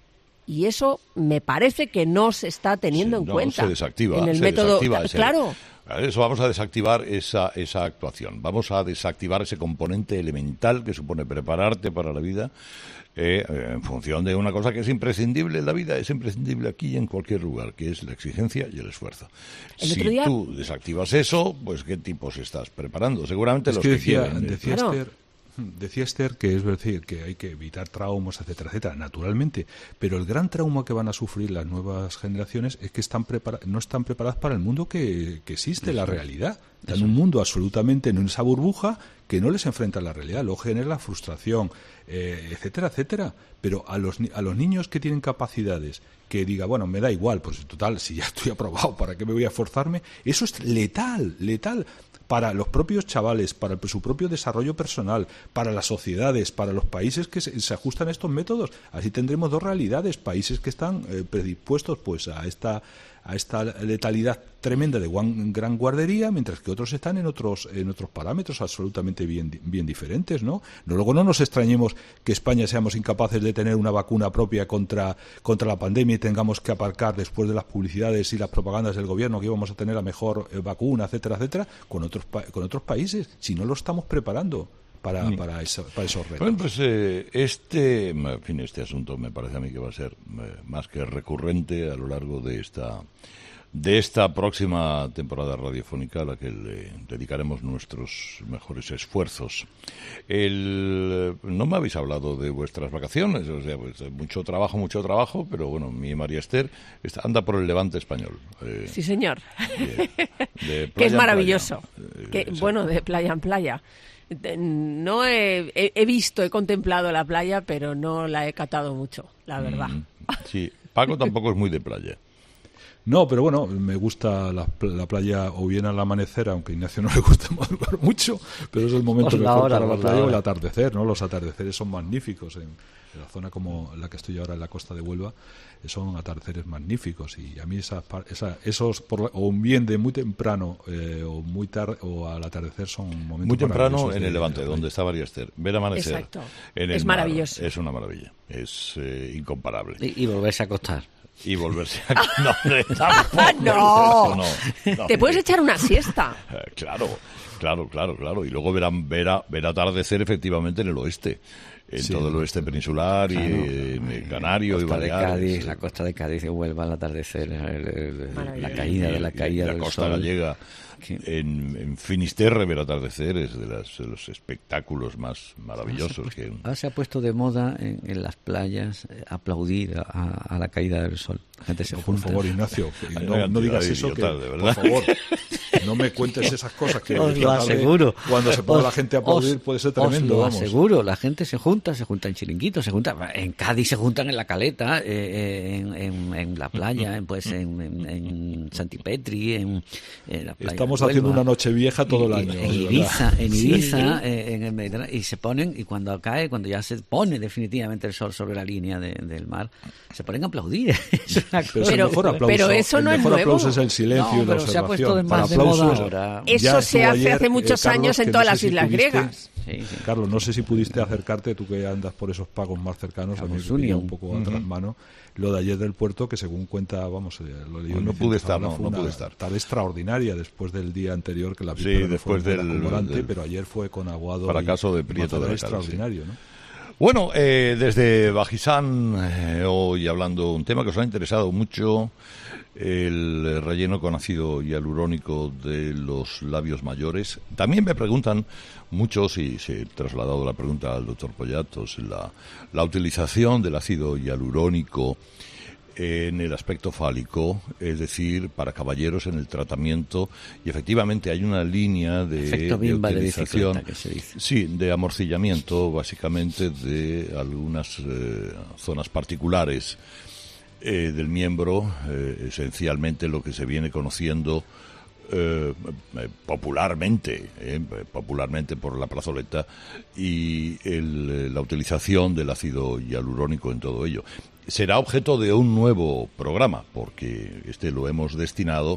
Y eso me parece que no se está teniendo sí, en no, cuenta. Se desactiva. En el se método, desactiva ese, claro. Eso vamos a desactivar esa, esa actuación. Vamos a desactivar ese componente elemental que supone prepararte para la vida eh, en función de una cosa que es imprescindible en la vida, es imprescindible aquí y en cualquier lugar, que es la exigencia y el esfuerzo. El si día... tú desactivas eso, pues ¿qué tipos estás preparando? Seguramente es los que, que decía, quieren. Decía claro. Esther, Decía Esther que es decir que hay que evitar traumas, etcétera, etcétera, naturalmente, pero el gran trauma que van a sufrir las nuevas generaciones es que están prepara- no están preparadas para el mundo que, que existe, Eso. la realidad. Están en un mundo absolutamente en esa burbuja que no les enfrenta a la realidad, luego genera la frustración, eh, etcétera, etcétera. Pero a los, a los niños que tienen capacidades, que diga, bueno, me da igual, pues total, si ya estoy aprobado, ¿para qué me voy a esforzarme? Eso es letal, letal. Para los propios chavales, para su propio desarrollo personal, para las sociedades, para los países que se, se ajustan a estos métodos. Así tendremos dos realidades, países que están eh, predispuestos pues a esta a esta letalidad tremenda de guan, gran guardería, mientras que otros están en otros en otros parámetros absolutamente bien bien diferentes, ¿no? Luego no nos extrañemos que España seamos incapaces de tener una vacuna propia contra contra la pandemia y tengamos que aparcar después de las publicidades y las propagandas del gobierno que íbamos a tener la mejor eh, vacuna, etcétera, etcétera, con otros pa- con otros países, si no lo estamos preparando para para, esa, para esos retos. Bueno, pues eh, este, en fin, este asunto me parece a mí que va a ser eh, más que recurrente a lo largo de esta de esta próxima temporada radiofónica a la que le dedicaremos nuestros mejores esfuerzos. El, no me habéis hablado de vuestras vacaciones, o sea, pues mucho trabajo, mucho trabajo, pero bueno, mi María Esther está, anda por el Levante español. Eh, sí, señor. De, de que es maravilloso. Eh, que, bueno, de playa en playa. No he, he, he visto, he contemplado la playa, pero no la he catado mucho, la verdad. Mm, sí, Paco tampoco es muy de playa. No, pero bueno, me gusta la, la playa o bien al amanecer, aunque a Ignacio no le gusta madrugar mucho, pero es el momento pues mejor hora, para la pues playa la o el atardecer, ¿no? Los atardeceres son magníficos en, en la zona como la que estoy ahora en la costa de Huelva, son atardeceres magníficos y a mí esas, esa, esos por, o bien de muy temprano eh, o muy tarde o al atardecer son momentos muy temprano en de, el Levante, de donde está María Esther, ver amanecer. Exacto. En el es mar, maravilloso. Es una maravilla, es eh, incomparable. Y, y volverse a acostar. Y volverse a... No, tampoco, no. no, no. Te puedes echar una siesta. Claro, claro, claro, claro. Y luego ver, ver, ver atardecer efectivamente en el oeste. en Sí. todo el oeste peninsular Claro. y eh, Canario y Costa de Baleares. Cádiz, la costa de Cádiz de Huelva al atardecer, el- el- la Y- caída y- de la y caída la del costa sol. gallega. En, en Finisterre ver atardeceres de, las, de los espectáculos más maravillosos que Ahora se ha puesto de moda en, en las playas eh, aplaudir a, a la caída del sol. La gente se Por junta. favor, Ignacio, que Hay no, una no digas cantidad de eso, que, idiotas, de verdad. por favor, no me cuentes esas cosas que Os lo esta tarde, aseguro. cuando se ponga Os- la gente a aplaudir os- puede ser tremendo, os lo vamos. aseguro, la gente se junta, se junta en chiringuitos, se junta en Cádiz, se juntan en la Caleta, eh, eh, en, en, en la playa, en, pues en, en, en Santipetri, en, en la playa Estamos de haciendo Huelva. una noche vieja todo el Y- año. En de Ibiza, verdad. en Sí. Ibiza, eh, en el Mediterráneo, y se ponen, y cuando cae, cuando ya se pone definitivamente el sol sobre la línea de- del mar, se ponen a aplaudir. Es una Pero, cosa- el mejor aplauso, pero eso el no es mejor nuevo. aplauso es el silencio No, y la pero se ha puesto observación. de Para más de moda aplausos, ahora. Eso ya se estuvo hace ayer, hace muchos Carlos, años en que todas no sé las si islas pudiste- griegas. Sí, sí. Carlos, no sé si pudiste acercarte, tú que andas por esos pagos más cercanos, a mí me Unión. pilla un poco a Ujú. mano. Lo de ayer del puerto, que según cuenta, vamos, eh, lo leí No, en no Vicente pude estar, Zavala, no, fue no una pude estar. tarde extraordinaria después del día anterior, que la Sí, víspera no después fue muy del- acomodante, del pero ayer fue con aguado fracaso y de Prieto de matadero la Cal, extraordinario, ¿no? Bueno, eh, desde Bajisán, eh, hoy hablando un tema que os ha interesado mucho, el relleno con ácido hialurónico de los labios mayores. También me preguntan muchos, y se he trasladado la pregunta al doctor Pollatos, la, la utilización del ácido hialurónico en el aspecto fálico, es decir, para caballeros en el tratamiento, y efectivamente hay una línea de, Efecto de bimba de utilización, bicicleta, que se dice. sí, de amorcillamiento, básicamente de algunas eh, zonas particulares eh, del miembro, eh, esencialmente lo que se viene conociendo eh, eh, popularmente, eh, popularmente por la plazoleta, y el, eh, la utilización del ácido hialurónico en todo ello. Será objeto de un nuevo programa, porque este lo hemos destinado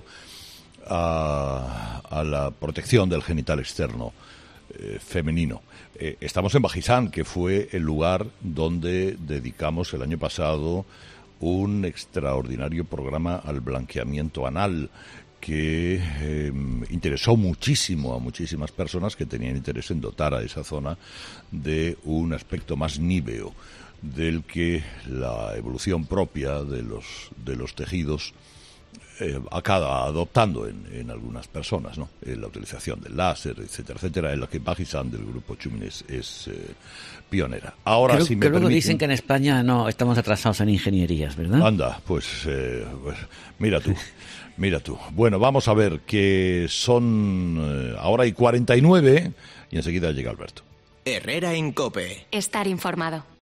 a, a la protección del genital externo eh, femenino. Eh, estamos en Bajisán, que fue el lugar donde dedicamos el año pasado un extraordinario programa al blanqueamiento anal, que eh, interesó muchísimo a muchísimas personas que tenían interés en dotar a esa zona de un aspecto más níveo del que la evolución propia de los de los tejidos eh, acaba adoptando en, en algunas personas, ¿no? Eh, la utilización del láser, etcétera, etcétera, en la que Bajisán del grupo Chumin es, es eh, pionera. Ahora, creo, si me creo que permiten, dicen que en España no estamos atrasados en ingenierías, ¿verdad? Anda, pues, eh, pues mira tú, mira tú. Bueno, vamos a ver que son eh, ahora hay cuarenta y nueve y enseguida llega Alberto. Herrera en COPE. Estar informado.